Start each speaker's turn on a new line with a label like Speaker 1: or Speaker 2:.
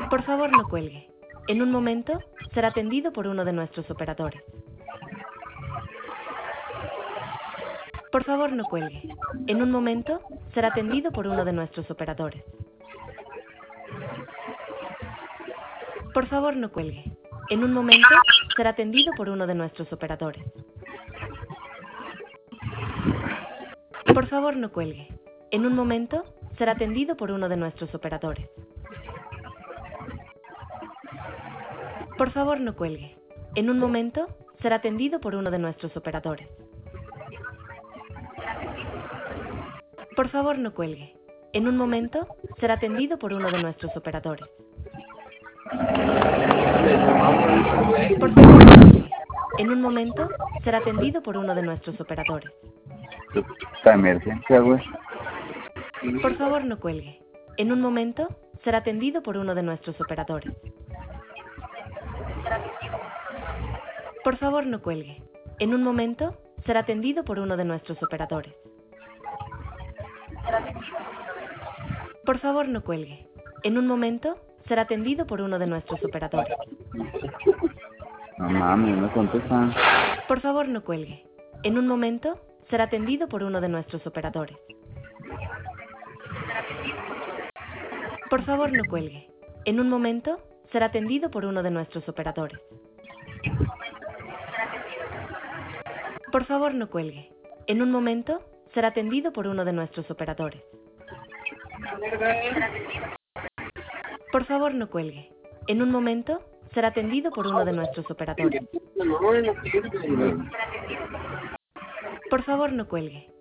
Speaker 1: Por favor, no cuelgue. En un momento será atendido por uno de nuestros operadores. Por favor, no cuelgue. En un momento será atendido por uno de nuestros operadores. Por favor, no cuelgue. En un momento será atendido por uno de nuestros operadores. Por favor, no cuelgue. En un momento será atendido por uno de nuestros operadores. Por favor, no cuelgue. En un momento será atendido por uno de nuestros operadores. Por favor, no cuelgue. En un momento será atendido por uno de nuestros operadores. Por favor, no cuelgue. En un momento será atendido por uno de nuestros operadores.
Speaker 2: Esta emergencia, güey.
Speaker 1: Por favor, no cuelgue. En un momento será atendido por uno de nuestros operadores. Por favor, no cuelgue. En un momento será atendido por uno de nuestros operadores. Por favor, no cuelgue. En un momento será atendido por uno de nuestros operadores.
Speaker 2: No mames, no contestan.
Speaker 1: Por favor, no cuelgue. En un momento será atendido por uno de nuestros operadores. Por favor, no cuelgue. En un momento será atendido por uno de nuestros operadores. Por favor, no cuelgue. En un momento será atendido por uno de nuestros operadores. Por favor, no cuelgue. En un momento será atendido por uno de nuestros operadores. Por favor, no cuelgue.